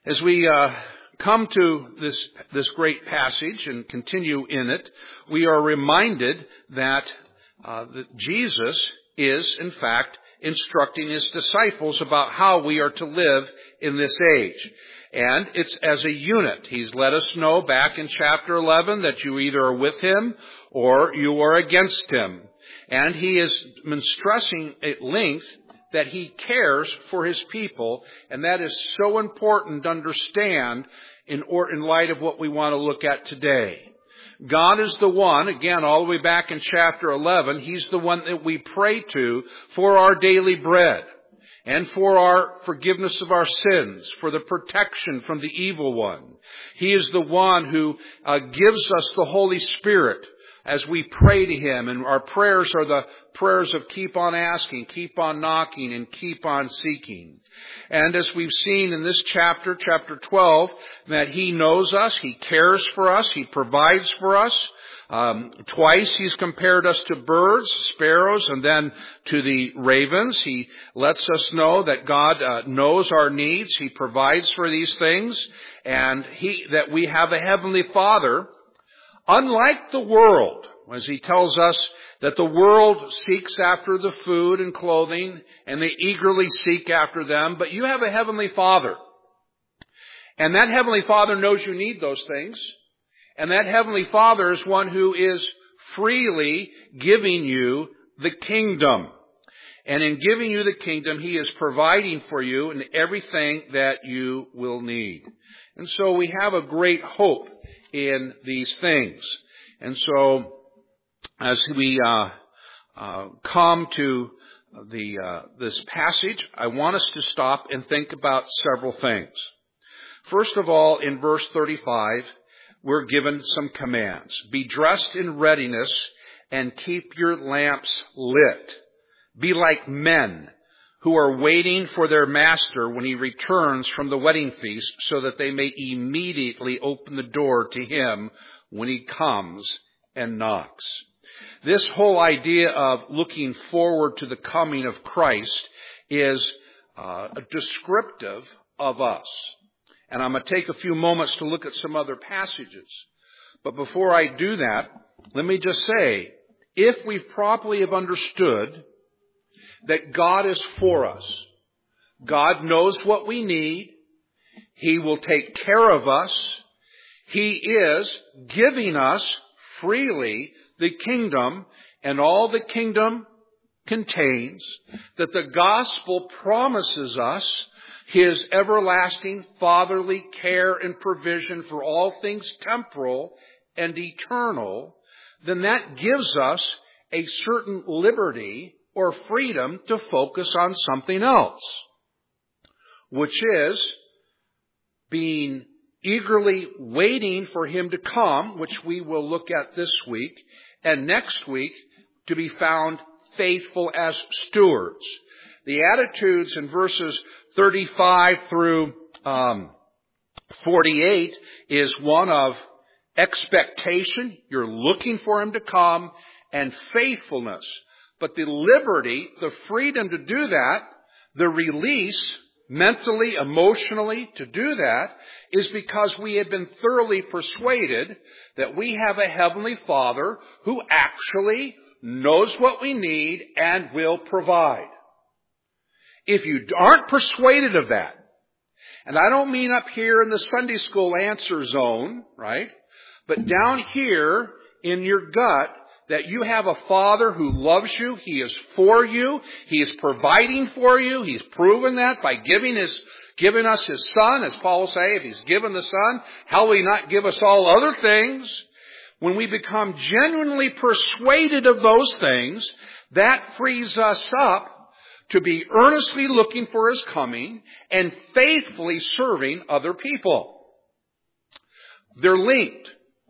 As we come to this great passage and continue in it, we are reminded that Jesus is, in fact, instructing his disciples about how we are to live in this age. And it's as a unit. He's let us know back in chapter 11 that you either are with him or you are against him. And he has been stressing at length that he cares for his people, and that is so important to understand in light of what we want to look at today. God is the one, again, all the way back in chapter 11, he's the one that we pray to for our daily bread and for our forgiveness of our sins, for the protection from the evil one. He is the one who gives us the Holy Spirit as we pray to him, and our prayers are the prayers of keep on asking, keep on knocking, and keep on seeking. And as we've seen in this chapter 12, that he knows us, he cares for us, he provides for us. Twice he's compared us to birds, sparrows, and then to the ravens. He lets us know that God knows our needs, he provides for these things, and that we have a heavenly Father. Unlike the world, as he tells us that the world seeks after the food and clothing, and they eagerly seek after them, but you have a heavenly Father. And that heavenly Father knows you need those things. And that heavenly Father is one who is freely giving you the kingdom. And in giving you the kingdom, he is providing for you in everything that you will need. And so we have a great hope in these things. And so as we come to this passage, I want us to stop and think about several things. First of all, in verse 35, we're given some commands. Be dressed in readiness and keep your lamps lit. Be like men who are waiting for their master when he returns from the wedding feast, so that they may immediately open the door to him when he comes and knocks. This whole idea of looking forward to the coming of Christ is descriptive of us. And I'm going to take a few moments to look at some other passages. But before I do that, let me just say, if we properly have understood that God is for us, God knows what we need, he will take care of us, he is giving us freely the kingdom and all the kingdom contains, that the gospel promises us his everlasting fatherly care and provision for all things temporal and eternal, then that gives us a certain liberty or freedom to focus on something else, which is being eagerly waiting for him to come, which we will look at this week, and next week to be found faithful as stewards. The attitudes in verses 35 through 48 is one of expectation. You're looking for him to come, and faithfulness. But the liberty, the freedom to do that, the release mentally, emotionally to do that, is because we have been thoroughly persuaded that we have a heavenly Father who actually knows what we need and will provide. If you aren't persuaded of that, and I don't mean up here in the Sunday school answer zone, right? But down here in your gut, that you have a Father who loves you, he is for you, he is providing for you, he's proven that by giving us his Son, as Paul will say, if he's given the Son, how will he not give us all other things? When we become genuinely persuaded of those things, that frees us up to be earnestly looking for his coming and faithfully serving other people. They're linked.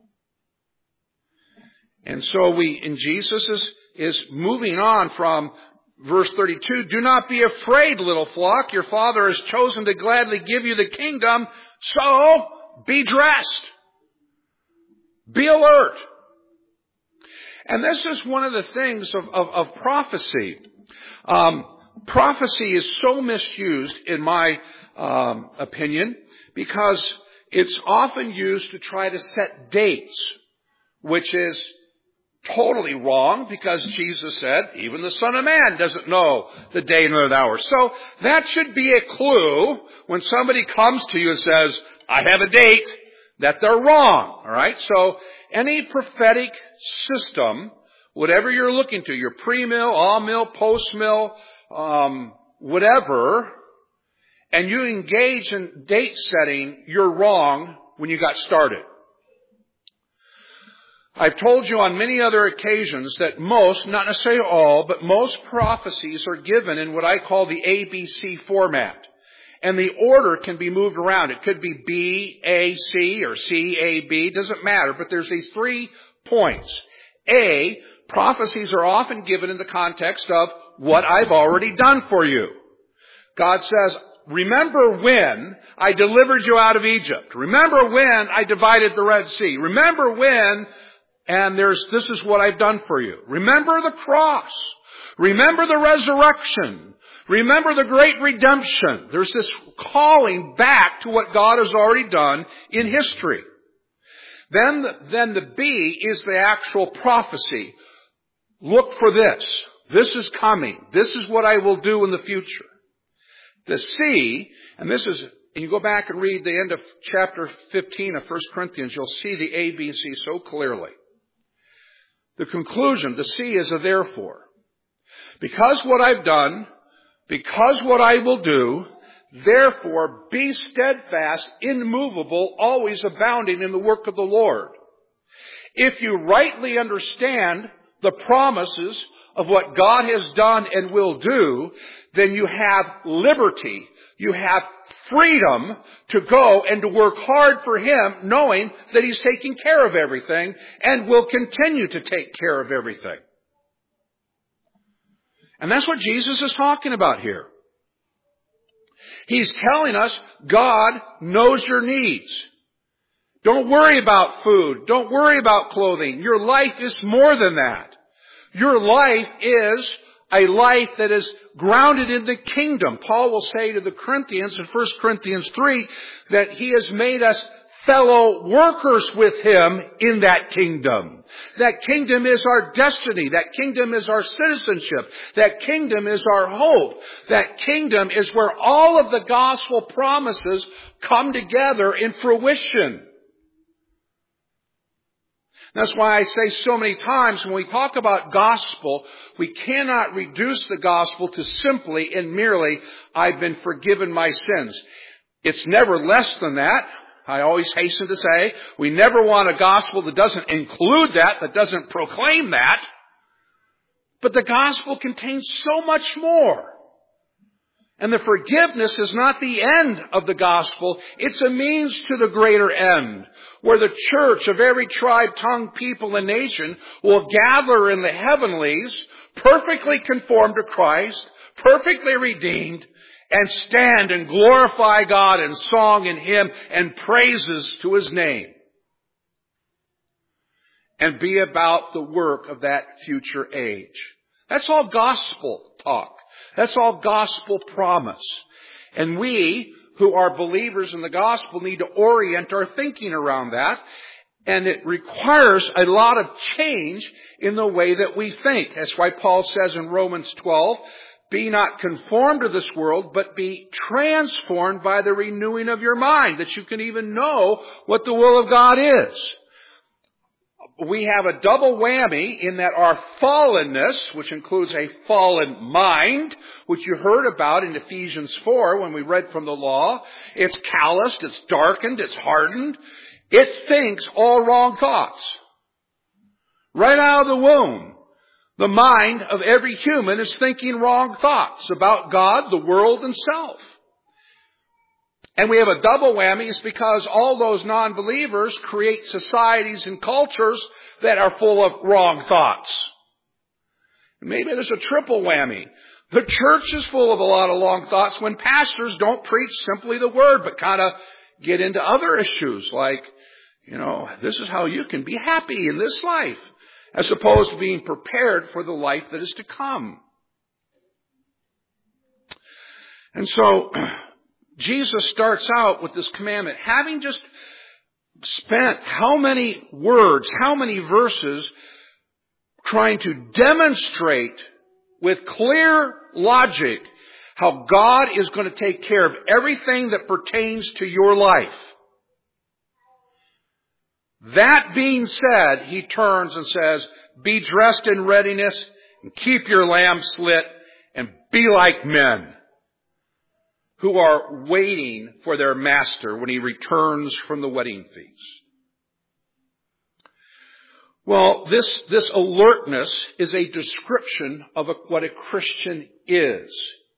And so Jesus is moving on from verse 32. Do not be afraid, little flock. Your Father has chosen to gladly give you the kingdom. So be dressed. Be alert. And this is one of the things of prophecy. Prophecy is so misused, in my opinion, because it's often used to try to set dates, which is totally wrong, because Jesus said, even the Son of Man doesn't know the day nor the hour. So that should be a clue when somebody comes to you and says, I have a date, that they're wrong. All right? So any prophetic system, whatever you're looking to, your pre-mill, all-mill, post-mill, whatever, and you engage in date setting, you're wrong when you got started. I've told you on many other occasions that most, not necessarily all, but most prophecies are given in what I call the ABC format. And the order can be moved around. It could be B, A, C, or C, A, B. Doesn't matter. But there's these 3 points. A, prophecies are often given in the context of what I've already done for you. God says, remember when I delivered you out of Egypt. Remember when I divided the Red Sea. Remember when, and this is what I've done for you. Remember the cross. Remember the resurrection. Remember the great redemption. There's this calling back to what God has already done in history. Then the B is the actual prophecy. Look for this. This is coming. This is what I will do in the future. The C, and you go back and read the end of chapter 15 of 1 Corinthians, you'll see the ABC so clearly. The conclusion, the C, is a therefore. Because what I've done, because what I will do, therefore be steadfast, immovable, always abounding in the work of the Lord. If you rightly understand the promises of what God has done and will do, then you have liberty. You have freedom to go and to work hard for Him, knowing that He's taking care of everything and will continue to take care of everything. And that's what Jesus is talking about here. He's telling us God knows your needs. Don't worry about food. Don't worry about clothing. Your life is more than that. Your life is a life that is grounded in the kingdom. Paul will say to the Corinthians in 1 Corinthians 3 that He has made us fellow workers with Him in that kingdom. That kingdom is our destiny. That kingdom is our citizenship. That kingdom is our hope. That kingdom is where all of the gospel promises come together in fruition. That's why I say so many times when we talk about gospel, we cannot reduce the gospel to simply and merely, I've been forgiven my sins. It's never less than that. I always hasten to say, we never want a gospel that doesn't include that doesn't proclaim that. But the gospel contains so much more. And the forgiveness is not the end of the gospel. It's a means to the greater end, where the church of every tribe, tongue, people, and nation will gather in the heavenlies, perfectly conformed to Christ, perfectly redeemed, and stand and glorify God in song and hymn and praises to His name. And be about the work of that future age. That's all gospel talk. That's all gospel promise. And we, who are believers in the gospel, need to orient our thinking around that. And it requires a lot of change in the way that we think. That's why Paul says in Romans 12, be not conformed to this world, but be transformed by the renewing of your mind, that you can even know what the will of God is. We have a double whammy in that our fallenness, which includes a fallen mind, which you heard about in Ephesians 4 when we read from the law. It's calloused, it's darkened, it's hardened. It thinks all wrong thoughts. Right out of the womb, the mind of every human is thinking wrong thoughts about God, the world, and self. And we have a double whammy. It's because all those non-believers create societies and cultures that are full of wrong thoughts. Maybe there's a triple whammy. The church is full of a lot of wrong thoughts when pastors don't preach simply the word, but kind of get into other issues like, this is how you can be happy in this life, as opposed to being prepared for the life that is to come. And so Jesus starts out with this commandment, having just spent how many words, how many verses trying to demonstrate with clear logic how God is going to take care of everything that pertains to your life. That being said, he turns and says, be dressed in readiness and keep your lamps lit and be like men who are waiting for their master when he returns from the wedding feast. Well, this alertness is a description of what a Christian is.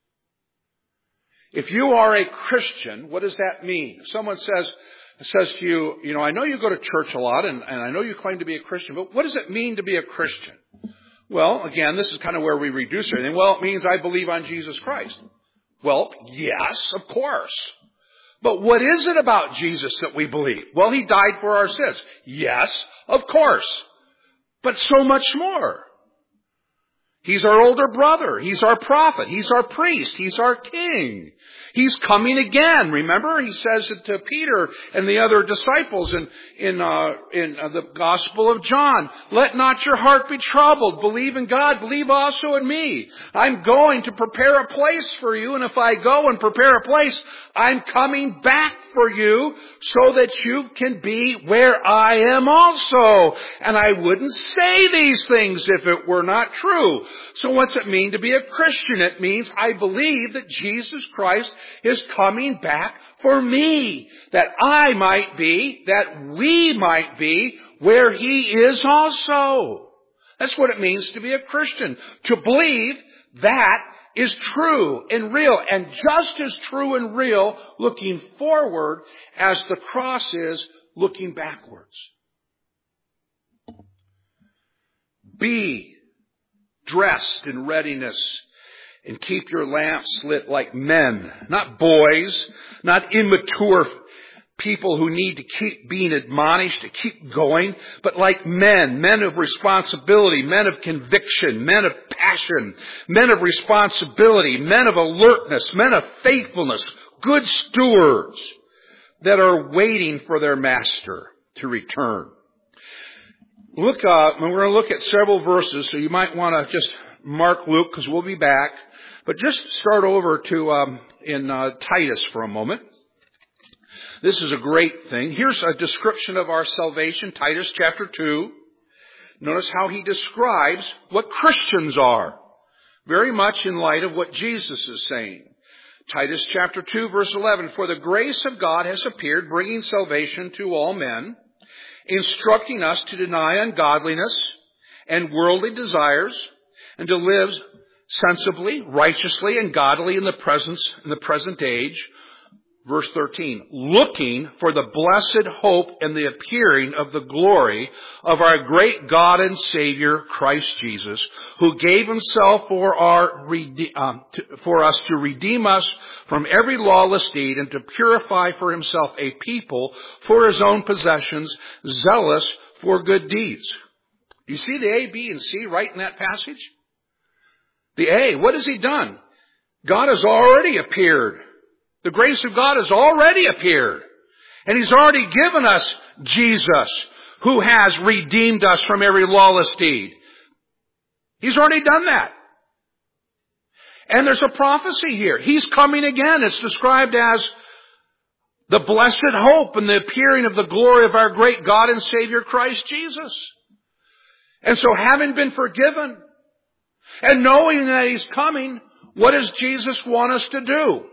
If you are a Christian, what does that mean? If someone says to you, I know you go to church a lot and I know you claim to be a Christian, but what does it mean to be a Christian? Well, again, this is kind of where we reduce everything. Well, it means I believe on Jesus Christ. Well, yes, of course. But what is it about Jesus that we believe? Well, he died for our sins. Yes, of course. But so much more. He's our older brother. He's our prophet. He's our priest. He's our king. He's coming again. Remember, he says it to Peter and the other disciples in the Gospel of John. Let not your heart be troubled. Believe in God. Believe also in me. I'm going to prepare a place for you. And if I go and prepare a place, I'm coming back for you so that you can be where I am also. And I wouldn't say these things if it were not true. So what's it mean to be a Christian? It means I believe that Jesus Christ is coming back for me, that I might be, that we might be where he is also. That's what it means to be a Christian. To believe that is true and real, and just as true and real looking forward as the cross is looking backwards. Be dressed in readiness and keep your lamps lit like men, not boys, not immature people who need to keep being admonished to keep going, but like men of responsibility, men of conviction, men of passion, men of responsibility, men of alertness, men of faithfulness, good stewards that are waiting for their master to return. We're going to look at several verses, so you might want to just mark Luke because we'll be back. But just start over to in Titus for a moment. This is a great thing. Here's a description of our salvation, Titus chapter 2. Notice how he describes what Christians are, very much in light of what Jesus is saying. Titus chapter 2, verse 11, for the grace of God has appeared, bringing salvation to all men, instructing us to deny ungodliness and worldly desires, and to live sensibly, righteously, and godly in the present age. Verse 13, looking for the blessed hope and the appearing of the glory of our great God and Savior, Christ Jesus, who gave himself for us to redeem us from every lawless deed and to purify for himself a people for his own possessions, zealous for good deeds. You see the A, B, and C right in that passage? The A, what has he done? God has already appeared. The grace of God has already appeared. And he's already given us Jesus, who has redeemed us from every lawless deed. He's already done that. And there's a prophecy here. He's coming again. It's described as the blessed hope and the appearing of the glory of our great God and Savior Christ Jesus. And so having been forgiven and knowing that he's coming, what does Jesus want us to do?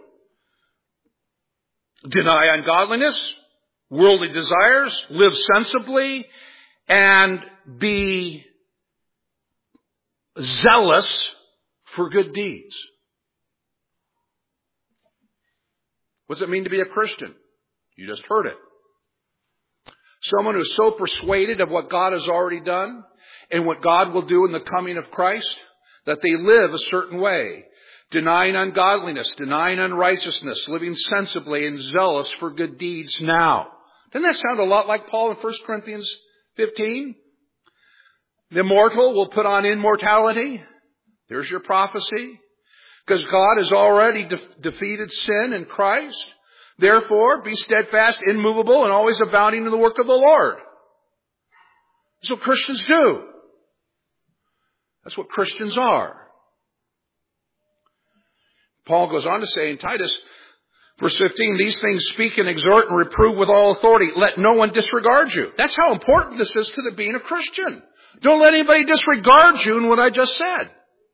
Deny ungodliness, worldly desires, live sensibly, and be zealous for good deeds. What does it mean to be a Christian? You just heard it. Someone who's so persuaded of what God has already done and what God will do in the coming of Christ that they live a certain way. Denying ungodliness, denying unrighteousness, living sensibly and zealous for good deeds now. Doesn't that sound a lot like Paul in 1 Corinthians 15? The mortal will put on immortality. There's your prophecy. Because God has already defeated sin in Christ. Therefore, be steadfast, immovable, and always abounding in the work of the Lord. That's what Christians do. That's what Christians are. Paul goes on to say in Titus, verse 15, these things speak and exhort and reprove with all authority. Let no one disregard you. That's how important this is to being a Christian. Don't let anybody disregard you in what I just said.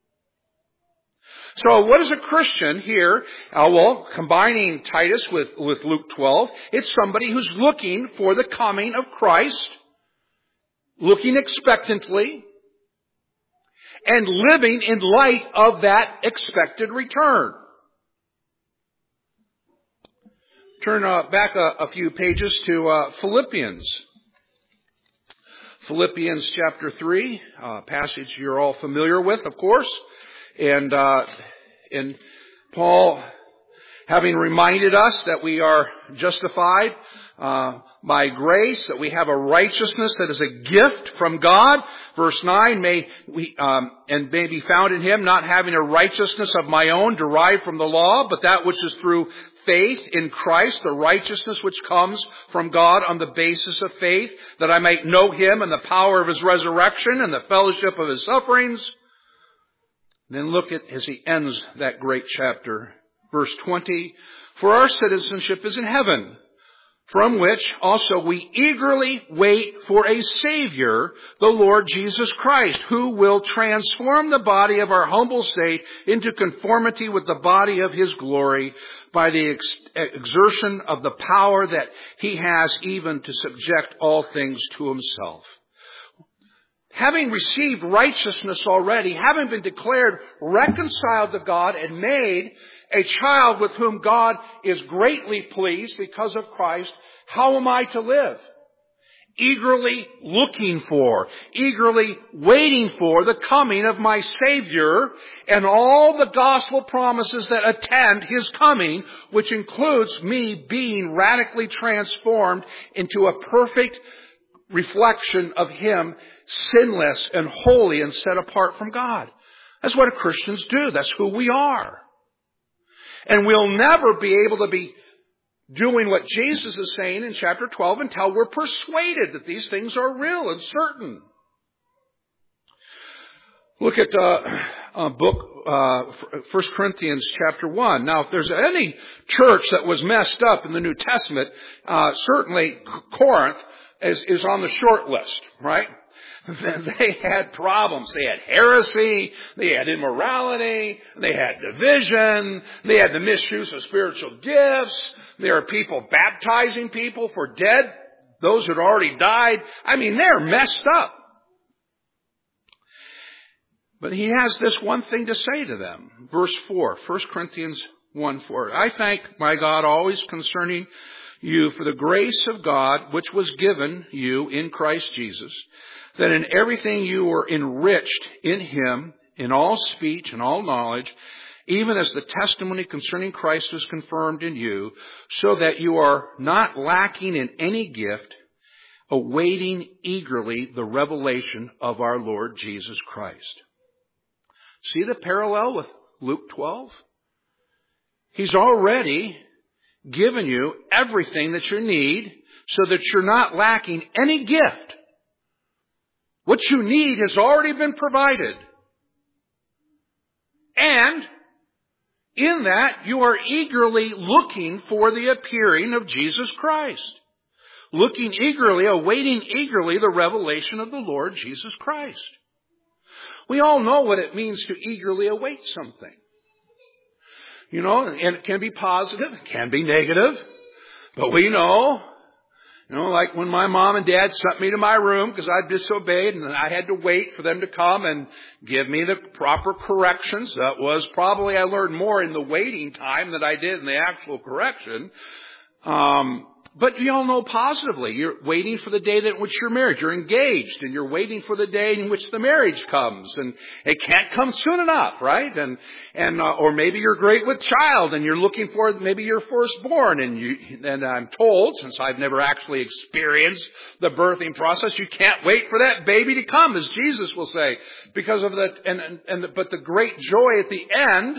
So what is a Christian here? Combining Titus with Luke 12, it's somebody who's looking for the coming of Christ, looking expectantly, and living in light of that expected return. Turn back a few pages to Philippians. Philippians chapter 3, a passage you're all familiar with, of course. And Paul, having reminded us that we are justified by grace, that we have a righteousness that is a gift from God. Verse 9, may be found in Him, not having a righteousness of my own derived from the law, but that which is through faith in Christ, the righteousness which comes from God on the basis of faith, that I might know Him and the power of His resurrection and the fellowship of His sufferings. Then look at as he ends that great chapter. Verse 20, for our citizenship is in heaven, from which also we eagerly wait for a Savior, the Lord Jesus Christ, who will transform the body of our humble state into conformity with the body of His glory by the exertion of the power that He has even to subject all things to Himself. Having received righteousness already, having been declared reconciled to God and made a child with whom God is greatly pleased because of Christ, how am I to live? Eagerly looking for, eagerly waiting for the coming of my Savior and all the gospel promises that attend His coming, which includes me being radically transformed into a perfect reflection of Him, sinless and holy and set apart from God. That's what Christians do. That's who we are. And we'll never be able to be doing what Jesus is saying in chapter 12 until we're persuaded that these things are real and certain. Look at book 1 Corinthians chapter 1. Now, if there's any church that was messed up in the New Testament, certainly Corinth is on the short list, right? They had problems. They had heresy. They had immorality. They had division. They had the misuse of spiritual gifts. There are people baptizing people for dead, those who had already died. I mean, they're messed up. But he has this one thing to say to them. Verse 4, 1 Corinthians 1:4. I thank my God always concerning you for the grace of God which was given you in Christ Jesus, that in everything you were enriched in Him, in all speech and all knowledge, even as the testimony concerning Christ was confirmed in you, so that you are not lacking in any gift, awaiting eagerly the revelation of our Lord Jesus Christ. See the parallel with Luke 12? He's already given you everything that you need so that you're not lacking any gift. What you need has already been provided. And in that, you are eagerly looking for the appearing of Jesus Christ. Looking eagerly, awaiting eagerly the revelation of the Lord Jesus Christ. We all know what it means to eagerly await something. You know, and it can be positive, it can be negative. But we know, like when my mom and dad sent me to my room because I disobeyed and I had to wait for them to come and give me the proper corrections. That was probably, I learned more in the waiting time than I did in the actual correction. But you all know positively, you're waiting for the day in which you're married. You're engaged and you're waiting for the day in which the marriage comes. And it can't come soon enough, right? Or maybe you're great with child and you're looking for maybe your firstborn. And I'm told, since I've never actually experienced the birthing process, you can't wait for that baby to come, as Jesus will say. Because of but the great joy at the end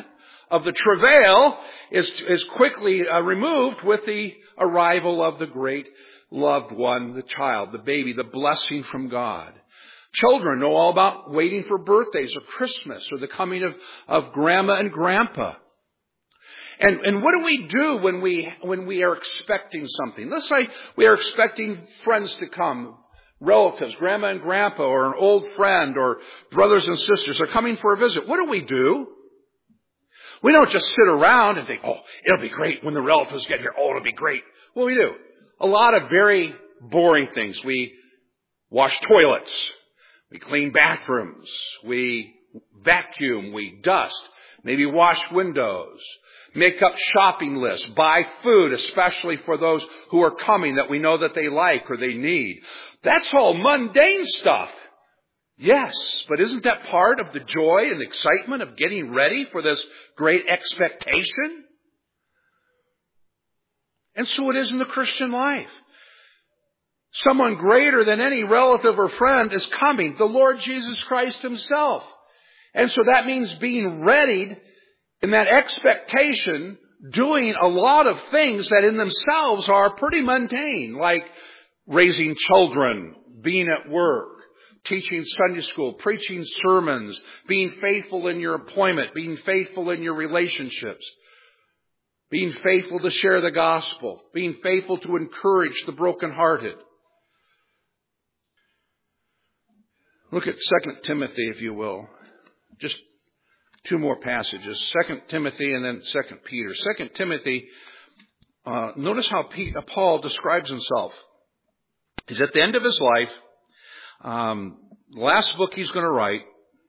of the travail is quickly removed with the arrival of the great loved one, the child, the baby, the blessing from God. Children know all about waiting for birthdays or Christmas or the coming of grandma and grandpa. And what do we do when we are expecting something? Let's say we are expecting friends to come, relatives, grandma and grandpa, or an old friend, or brothers and sisters are coming for a visit. What do? We don't just sit around and think, oh, it'll be great when the relatives get here. Oh, it'll be great. What do we do? A lot of very boring things. We wash toilets. We clean bathrooms. We vacuum. We dust. Maybe wash windows. Make up shopping lists. Buy food, especially for those who are coming that we know that they like or they need. That's all mundane stuff. Yes, but isn't that part of the joy and excitement of getting ready for this great expectation? And so it is in the Christian life. Someone greater than any relative or friend is coming, the Lord Jesus Christ himself. And so that means being readied in that expectation, doing a lot of things that in themselves are pretty mundane, like raising children, being at work, teaching Sunday school, preaching sermons, being faithful in your employment, being faithful in your relationships, being faithful to share the gospel, being faithful to encourage the brokenhearted. Look at 2 Timothy, if you will. Just two more passages, 2 Timothy and then 2 Peter. 2 Timothy, notice how Paul describes himself. He's at the end of his life. The last book he's going to write.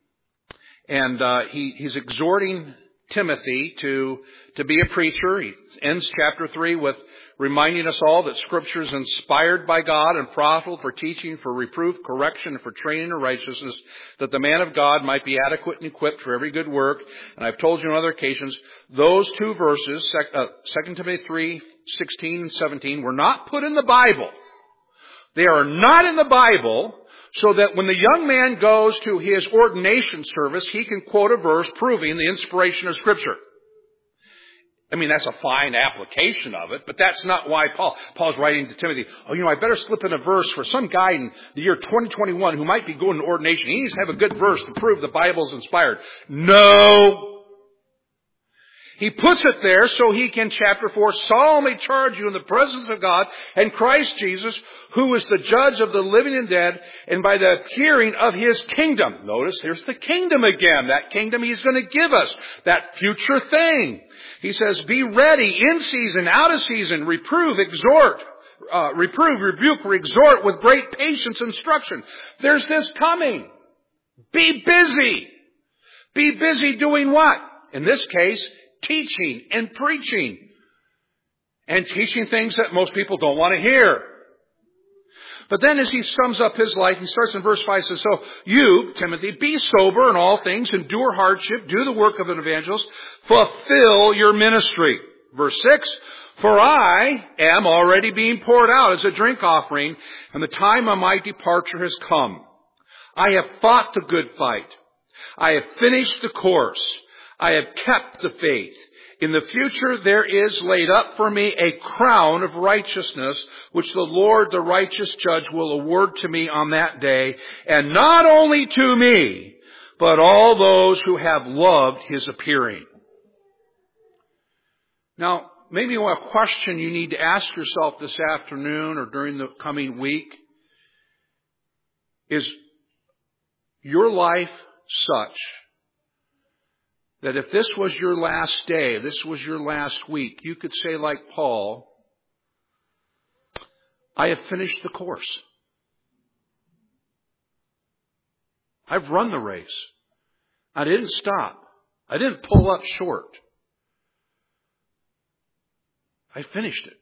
And he's exhorting Timothy to be a preacher. He ends chapter 3 with reminding us all that Scripture is inspired by God and profitable for teaching, for reproof, correction, and for training in righteousness, that the man of God might be adequate and equipped for every good work. And I've told you on other occasions, those two verses, 2 Timothy 3:16 and 17, were not put in the Bible. They are not in the Bible so that when the young man goes to his ordination service, he can quote a verse proving the inspiration of Scripture. I mean, that's a fine application of it, but that's not why Paul's writing to Timothy, I better slip in a verse for some guy in the year 2021 who might be going to ordination. He needs to have a good verse to prove the Bible's inspired. No! He puts it there so he can, chapter 4, solemnly charge you in the presence of God and Christ Jesus, who is the judge of the living and dead, and by the appearing of his kingdom. Notice, here's the kingdom again. That kingdom he's going to give us. That future thing. He says, be ready, in season, out of season, reprove, exhort, rebuke, exhort with great patience, instruction. There's this coming. Be busy. Be busy doing what? In this case, teaching and preaching. And teaching things that most people don't want to hear. But then as he sums up his life, he starts in verse 5, says, so you, Timothy, be sober in all things, endure hardship, do the work of an evangelist, fulfill your ministry. Verse 6, for I am already being poured out as a drink offering, and the time of my departure has come. I have fought the good fight. I have finished the course. I have kept the faith. In the future there is laid up for me a crown of righteousness, which the Lord, the righteous judge, will award to me on that day, and not only to me, but all those who have loved his appearing. Now, maybe a question you need to ask yourself this afternoon or during the coming week is your life such that if this was your last day, this was your last week, you could say like Paul, I have finished the course. I've run the race. I didn't stop. I didn't pull up short. I finished it.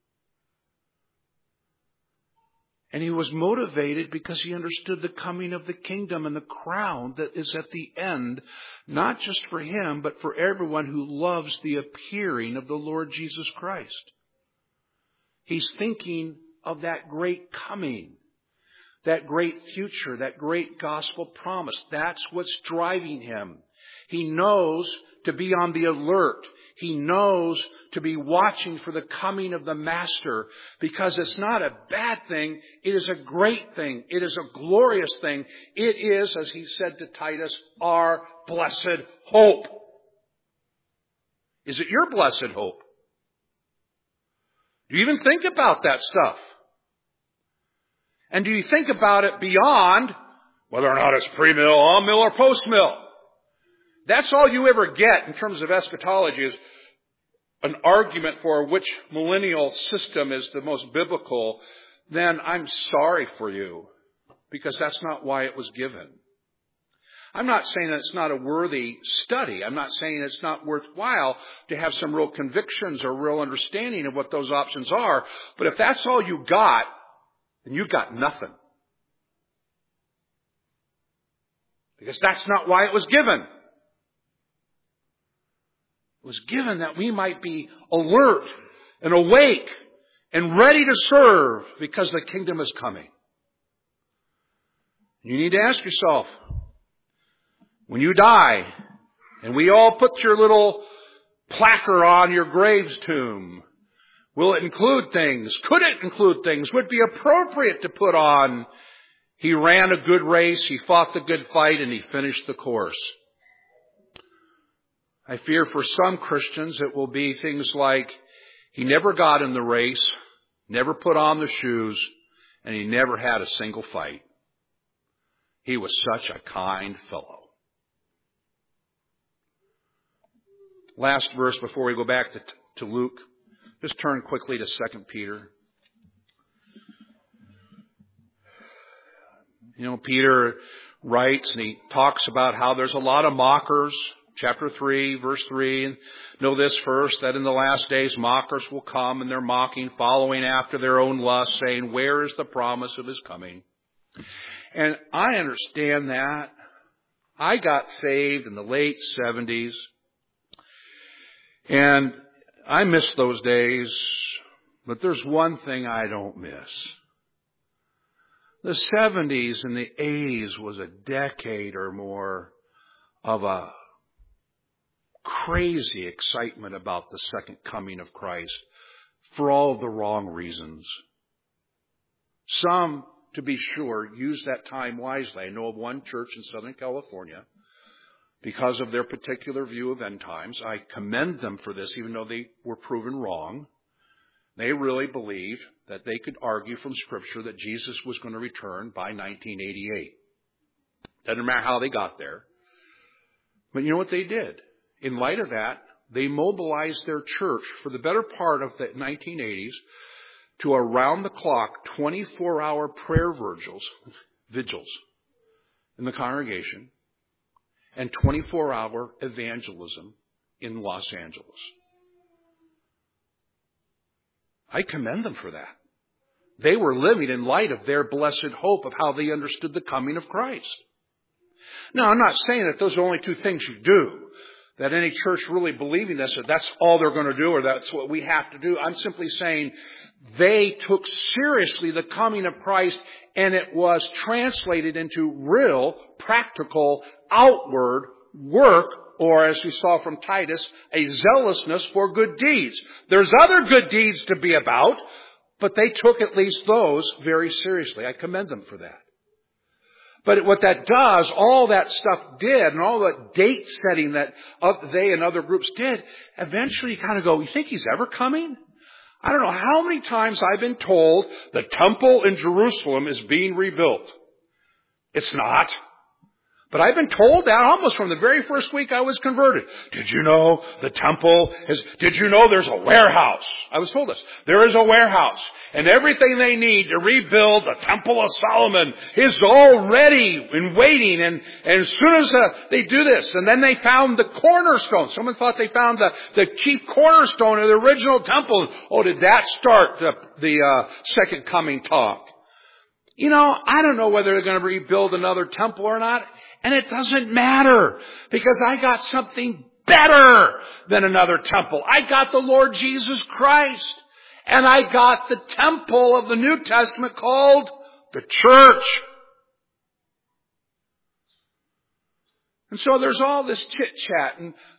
And he was motivated because he understood the coming of the kingdom and the crown that is at the end, not just for him, but for everyone who loves the appearing of the Lord Jesus Christ. He's thinking of that great coming, that great future, that great gospel promise. That's what's driving him. He knows to be on the alert. He knows to be watching for the coming of the Master, because it's not a bad thing. It is a great thing. It is a glorious thing. It is, as he said to Titus, our blessed hope. Is it your blessed hope? Do you even think about that stuff? And do you think about it beyond whether or not it's pre-mill, on-mill, or post-mill? That's all you ever get in terms of eschatology, is an argument for which millennial system is the most biblical. Then I'm sorry for you, because that's not why it was given. I'm not saying that it's not a worthy study. I'm not saying it's not worthwhile to have some real convictions or real understanding of what those options are. But if that's all you got, then you got nothing. Because that's not why it was given. It was given that we might be alert and awake and ready to serve, because the kingdom is coming. You need to ask yourself, when you die, and we all put your little placard on your grave's tomb, will it include things? Could it include things? Would it be appropriate to put on, he ran a good race, he fought the good fight, and he finished the course? I fear for some Christians it will be things like, he never got in the race, never put on the shoes, and he never had a single fight. He was such a kind fellow. Last verse before we go back to Luke. Just turn quickly to 2 Peter. Peter writes and he talks about how there's a lot of mockers. Chapter 3, verse 3. And know this first, that in the last days mockers will come, and they're mocking, following after their own lust, saying, where is the promise of his coming? And I understand that. I got saved in the late 70s. And I miss those days, but there's one thing I don't miss. The 70s and the 80s was a decade or more of a crazy excitement about the second coming of Christ for all the wrong reasons. Some, to be sure, used that time wisely. I know of one church in Southern California, because of their particular view of end times. I commend them for this, even though they were proven wrong. They really believed that they could argue from Scripture that Jesus was going to return by 1988. Doesn't matter how they got there. But you know what they did? In light of that, they mobilized their church for the better part of the 1980s to around-the-clock 24-hour prayer vigils in the congregation, and 24-hour evangelism in Los Angeles. I commend them for that. They were living in light of their blessed hope of how they understood the coming of Christ. Now, I'm not saying that those are only two things you do, that any church really believing this, or that's all they're going to do, or that's what we have to do. I'm simply saying they took seriously the coming of Christ, and it was translated into real, practical, outward work, or as we saw from Titus, a zealousness for good deeds. There's other good deeds to be about, but they took at least those very seriously. I commend them for that. But what that does, all that stuff did, and all that date setting that they and other groups did, eventually you kind of go, you think he's ever coming? I don't know how many times I've been told the temple in Jerusalem is being rebuilt. It's not. But I've been told that almost from the very first week I was converted. Did you know the temple did you know there's a warehouse? I was told this. There is a warehouse. And everything they need to rebuild the Temple of Solomon is all ready and waiting. And as soon as they do this, and then they found the cornerstone. Someone thought they found the chief cornerstone of the original temple. Oh, did that start the second coming talk? I don't know whether they're going to rebuild another temple or not. And it doesn't matter, because I got something better than another temple. I got the Lord Jesus Christ. And I got the temple of the New Testament called the church. And so there's all this chit-chat. And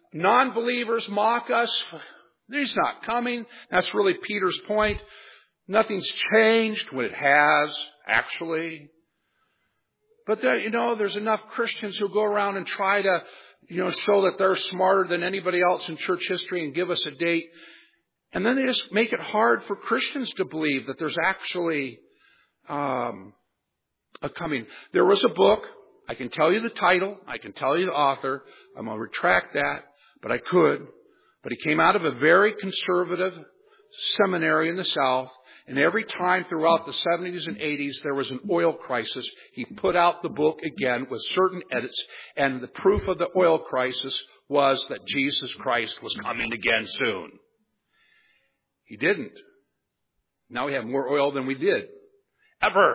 non-believers mock us. He's not coming. That's really Peter's point. Nothing's changed when it has, actually. But there's enough Christians who go around and try to, show that they're smarter than anybody else in church history and give us a date. And then they just make it hard for Christians to believe that there's actually a coming. There was a book. I can tell you the title. I can tell you the author. I'm going to retract that, but I could. But he came out of a very conservative seminary in the South. And every time throughout the 70s and 80s there was an oil crisis, he put out the book again with certain edits. And the proof of the oil crisis was that Jesus Christ was coming again soon. He didn't. Now we have more oil than we did. Ever.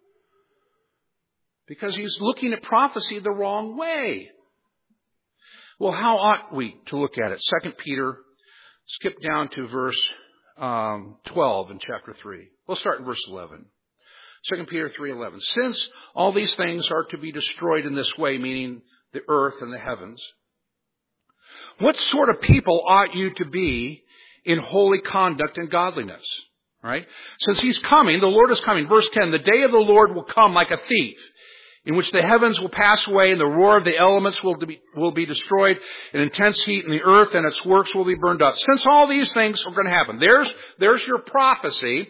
Because he's looking at prophecy the wrong way. Well, how ought we to look at it? 2 Peter, skip down to verse 12 in chapter 3. We'll start in verse 11. 2 Peter 3:11. Since all these things are to be destroyed in this way, meaning the earth and the heavens, what sort of people ought you to be in holy conduct and godliness? Right? Since he's coming, the Lord is coming. Verse 10, the day of the Lord will come like a thief, in which the heavens will pass away and the roar of the elements will be destroyed, and intense heat in the earth and its works will be burned up. Since all these things are going to happen, there's your prophecy.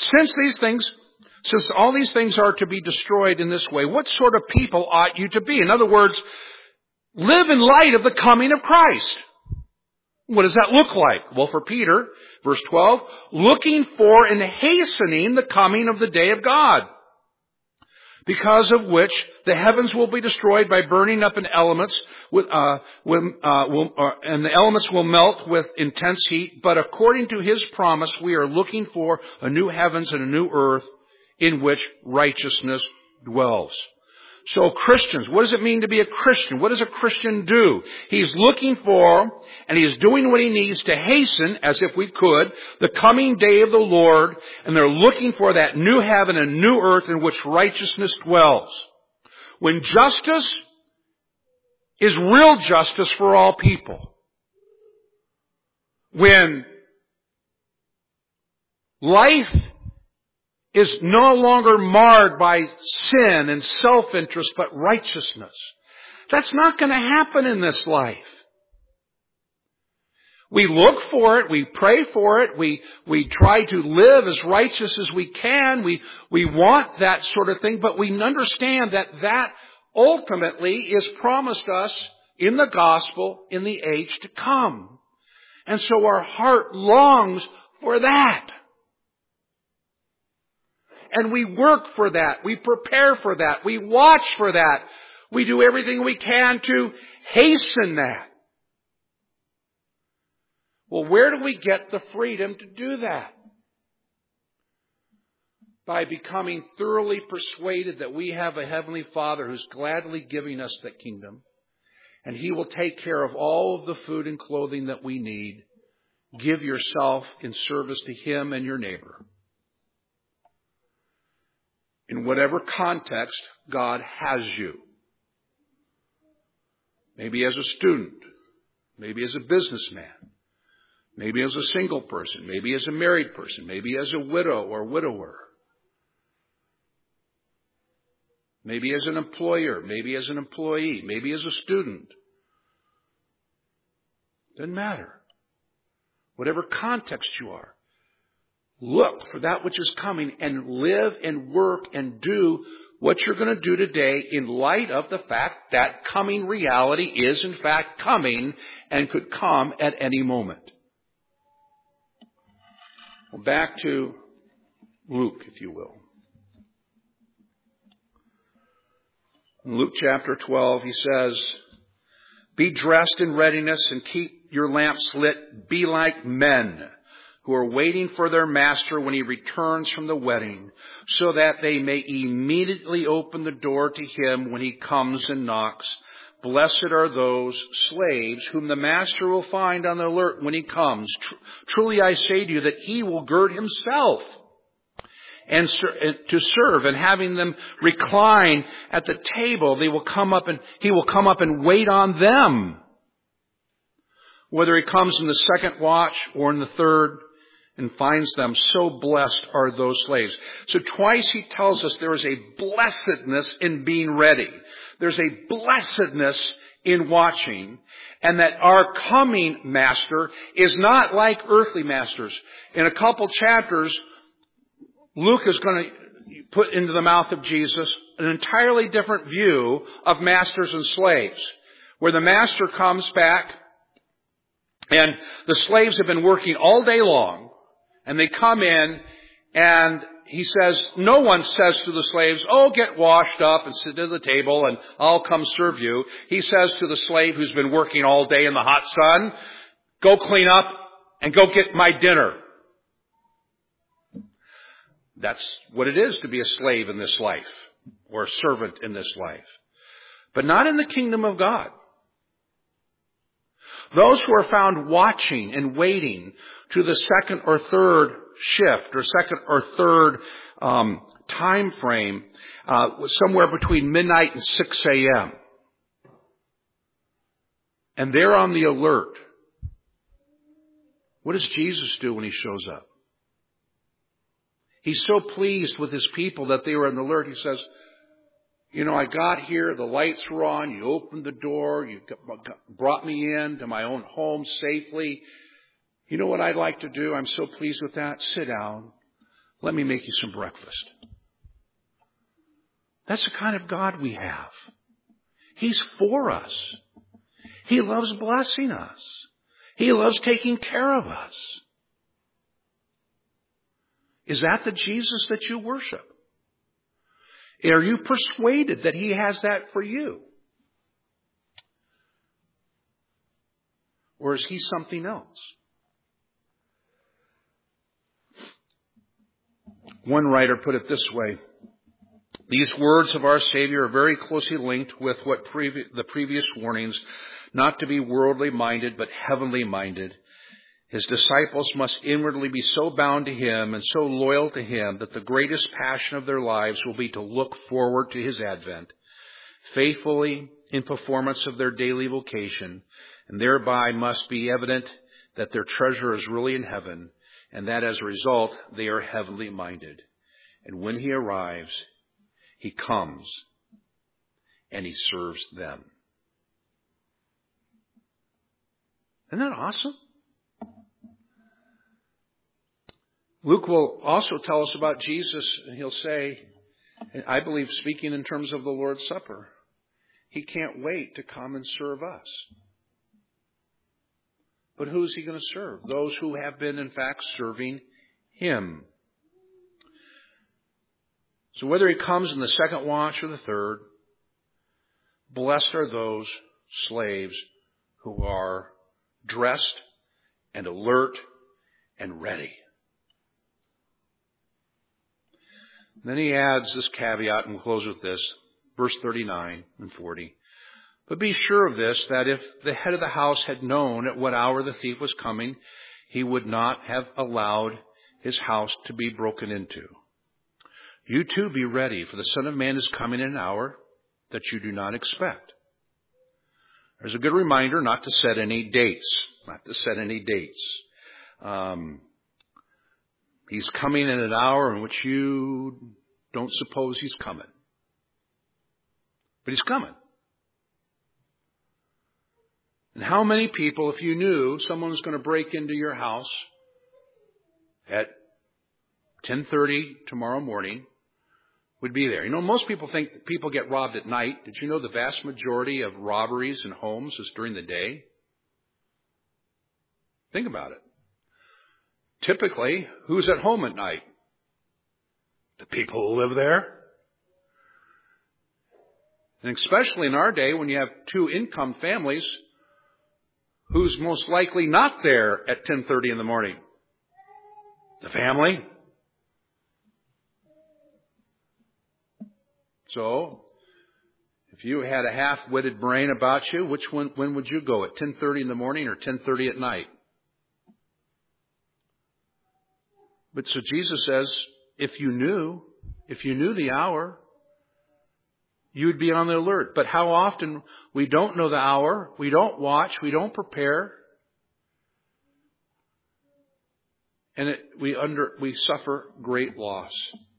Since all these things are to be destroyed in this way, what sort of people ought you to be? In other words, live in light of the coming of Christ. What does that look like? Well, for Peter, verse 12, looking for and hastening the coming of the day of God, because of which the heavens will be destroyed by burning up in elements, and the elements will melt with intense heat. But according to his promise, we are looking for a new heavens and a new earth in which righteousness dwells. So Christians, what does it mean to be a Christian? What does a Christian do? He's looking for, and he is doing what he needs to hasten, as if we could, the coming day of the Lord, and they're looking for that new heaven and new earth in which righteousness dwells. When justice is real justice for all people. When life is no longer marred by sin and self-interest, but righteousness. That's not going to happen in this life. We look for it, we pray for it, we try to live as righteous as we can, we want that sort of thing, but we understand that ultimately is promised us in the gospel in the age to come. And so our heart longs for that. And we work for that. We prepare for that. We watch for that. We do everything we can to hasten that. Well, where do we get the freedom to do that? By becoming thoroughly persuaded that we have a Heavenly Father who's gladly giving us that kingdom. And He will take care of all of the food and clothing that we need. Give yourself in service to Him and your neighbor. In whatever context God has you. Maybe as a student. Maybe as a businessman. Maybe as a single person. Maybe as a married person. Maybe as a widow or widower. Maybe as an employer. Maybe as an employee. Maybe as a student. Doesn't matter. Whatever context you are. Look for that which is coming and live and work and do what you're going to do today in light of the fact that coming reality is in fact coming and could come at any moment. Well, back to Luke, if you will. In Luke chapter 12, he says, be dressed in readiness and keep your lamps lit. Be like men who are waiting for their master when he returns from the wedding, so that they may immediately open the door to him when he comes and knocks. Blessed are those slaves whom the master will find on the alert when he comes. Truly I say to you that he will gird himself and to serve, and having them recline at the table, he will come up and wait on them. whether he comes in the second watch or in the third, and finds them, so blessed are those slaves. So twice he tells us there is a blessedness in being ready. There's a blessedness in watching, and that our coming master is not like earthly masters. In a couple chapters, Luke is going to put into the mouth of Jesus an entirely different view of masters and slaves, where the master comes back and the slaves have been working all day long, and they come in, and he says, no one says to the slaves, oh, get washed up and sit at the table and I'll come serve you. He says to the slave who's been working all day in the hot sun, go clean up and go get my dinner. That's what it is to be a slave in this life, or a servant in this life. But not in the kingdom of God. Those who are found watching and waiting to the second or third shift, or second or third time frame, somewhere between midnight and 6 a.m. And they're on the alert. What does Jesus do when he shows up? He's so pleased with his people that they were on the alert. He says, you know, I got here, the lights were on, you opened the door, you brought me in to my own home safely. You know what I'd like to do? I'm so pleased with that. Sit down. Let me make you some breakfast. That's the kind of God we have. He's for us. He loves blessing us. He loves taking care of us. Is that the Jesus that you worship? Are you persuaded that he has that for you? Or is he something else? One writer put it this way. These words of our Savior are very closely linked with what the previous warnings, not to be worldly minded, but heavenly minded. His disciples must inwardly be so bound to him and so loyal to him that the greatest passion of their lives will be to look forward to his advent, faithfully in performance of their daily vocation, and thereby must be evident that their treasure is really in heaven, and that as a result they are heavenly minded. And when he arrives, he comes and he serves them. Isn't that awesome? Luke will also tell us about Jesus, and he'll say, and I believe speaking in terms of the Lord's Supper, he can't wait to come and serve us. But who is he going to serve? Those who have been, in fact, serving him. So whether he comes in the second watch or the third, blessed are those slaves who are dressed and alert and ready. Then he adds this caveat, and we'll close with this, verse 39 and 40. But be sure of this, that if the head of the house had known at what hour the thief was coming, he would not have allowed his house to be broken into. You too be ready, for the Son of Man is coming in an hour that you do not expect. There's a good reminder not to set any dates. He's coming in an hour in which you don't suppose he's coming. But he's coming. And how many people, if you knew someone was going to break into your house at 10:30 tomorrow morning, would be there? You know, most people think that people get robbed at night. Did you know the vast majority of robberies in homes is during the day? Think about it. Typically, who's at home at night? The people who live there. And especially in our day, when you have two-income families, who's most likely not there at 10:30 in the morning? The family. So, if you had a half-witted brain about you, when would you go? At 10:30 in the morning or 10:30 at night? But so Jesus says, if you knew the hour, you would be on the alert. But how often we don't know the hour, we don't watch, we don't prepare. And we suffer great loss.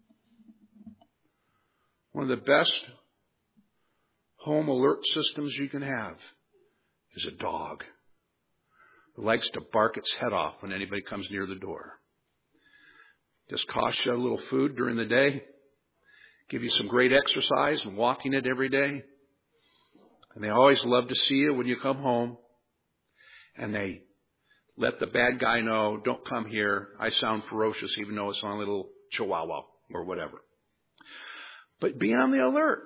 One of the best home alert systems you can have is a dog who likes to bark its head off when anybody comes near the door. Just cost you a little food during the day, give you some great exercise and walking it every day. And they always love to see you when you come home. And they let the bad guy know, don't come here. I sound ferocious even though it's on a little chihuahua or whatever. But be on the alert.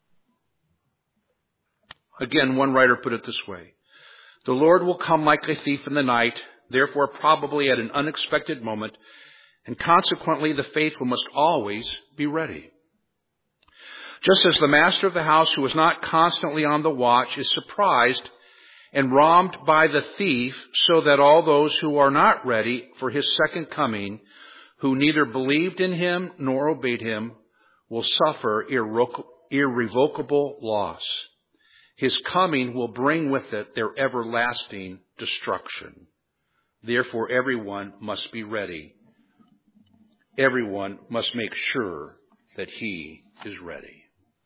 Again, one writer put it this way. The Lord will come like a thief in the night, therefore probably at an unexpected moment, and consequently the faithful must always be ready. Just as the master of the house who is not constantly on the watch is surprised and robbed by the thief, so that all those who are not ready for his second coming, who neither believed in him nor obeyed him, will suffer irrevocable loss. His coming will bring with it their everlasting destruction. Therefore, everyone must be ready. Everyone must make sure that he is ready.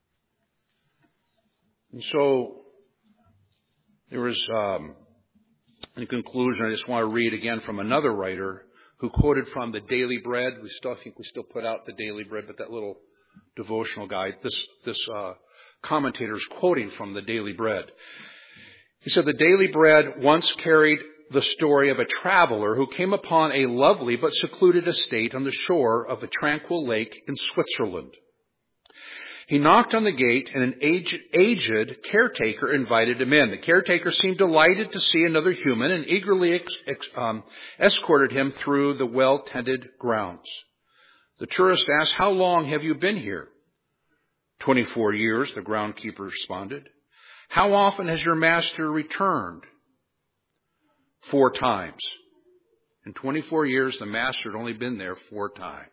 And so, there is, in conclusion, I just want to read again from another writer who quoted from the Daily Bread. I think we still put out the Daily Bread, but that little devotional guide, this commentator is quoting from the Daily Bread. He said, the Daily Bread once carried the story of a traveler who came upon a lovely but secluded estate on the shore of a tranquil lake in Switzerland. He knocked on the gate, and an aged caretaker invited him in. The caretaker seemed delighted to see another human and eagerly escorted him through the well-tended grounds. The tourist asked, how long have you been here? 24 years, the groundkeeper responded. How often has your master returned? 4 times. In 24 years, the master had only been there 4 times.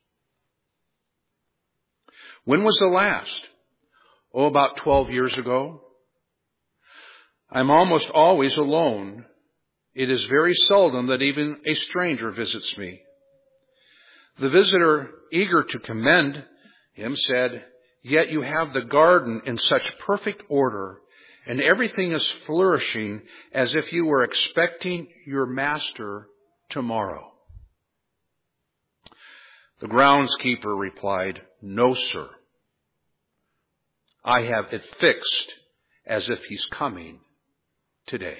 When was the last? Oh, about 12 years ago. I'm almost always alone. It is very seldom that even a stranger visits me. The visitor, eager to commend him, said, yet you have the garden in such perfect order, and everything is flourishing as if you were expecting your master tomorrow. The groundskeeper replied, no, sir. I have it fixed as if he's coming today.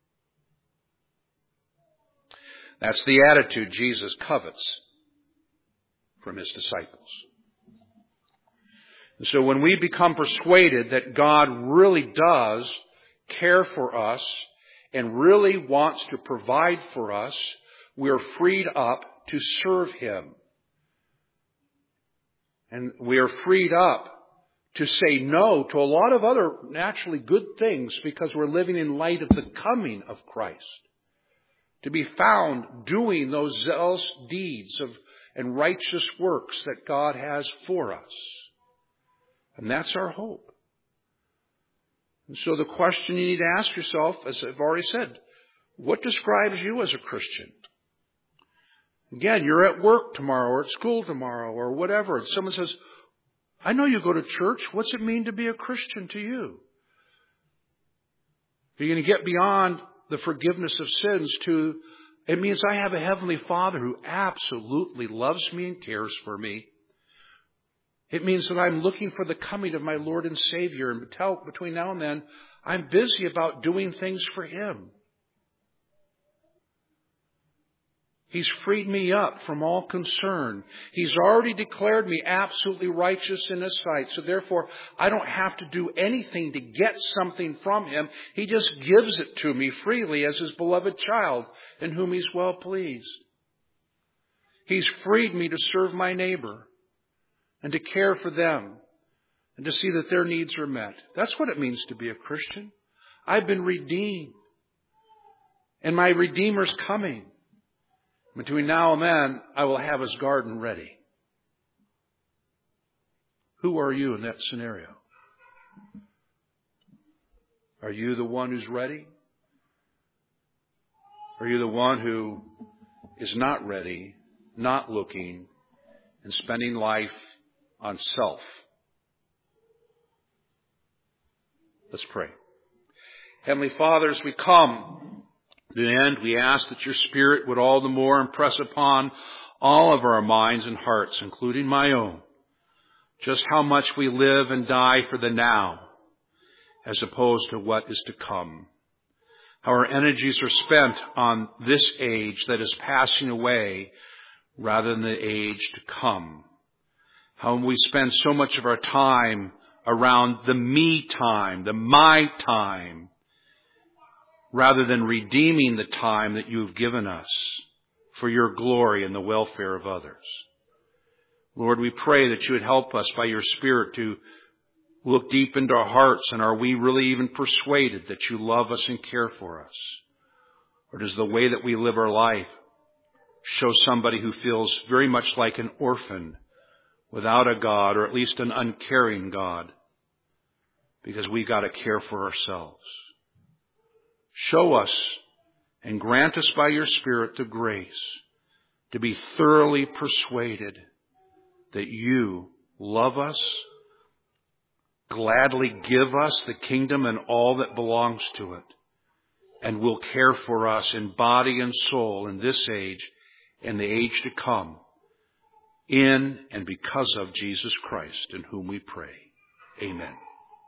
That's the attitude Jesus covets from his disciples. And so when we become persuaded that God really does care for us and really wants to provide for us, we are freed up to serve him. And we are freed up to say no to a lot of other naturally good things because we're living in light of the coming of Christ. To be found doing those zealous deeds and righteous works that God has for us. And that's our hope. And so the question you need to ask yourself, as I've already said, what describes you as a Christian? Again, you're at work tomorrow or at school tomorrow or whatever. And someone says, I know you go to church. What's it mean to be a Christian to you? Are you going to get beyond the forgiveness of sins to, it means I have a heavenly Father who absolutely loves me and cares for me. It means that I'm looking for the coming of my Lord and Savior. And between now and then, I'm busy about doing things for him. He's freed me up from all concern. He's already declared me absolutely righteous in his sight. So therefore, I don't have to do anything to get something from him. He just gives it to me freely as his beloved child in whom he's well pleased. He's freed me to serve my neighbor and to care for them and to see that their needs are met. That's what it means to be a Christian. I've been redeemed. And my Redeemer's coming. Between now and then, I will have his garden ready. Who are you in that scenario? Are you the one who's ready? Are you the one who is not ready, not looking, and spending life on self. Let's pray. Heavenly Father, as we come to the end, we ask that your Spirit would all the more impress upon all of our minds and hearts, including my own, just how much we live and die for the now, as opposed to what is to come. How our energies are spent on this age that is passing away rather than the age to come. How we spend so much of our time around the me time, the my time, rather than redeeming the time that you've given us for your glory and the welfare of others. Lord, we pray that you would help us by your Spirit to look deep into our hearts, and are we really even persuaded that you love us and care for us? Or does the way that we live our life show somebody who feels very much like an orphan without a God, or at least an uncaring God, because we've got to care for ourselves? Show us and grant us by your Spirit the grace to be thoroughly persuaded that you love us, gladly give us the kingdom and all that belongs to it, and will care for us in body and soul in this age and the age to come, in and because of Jesus Christ, in whom we pray. Amen.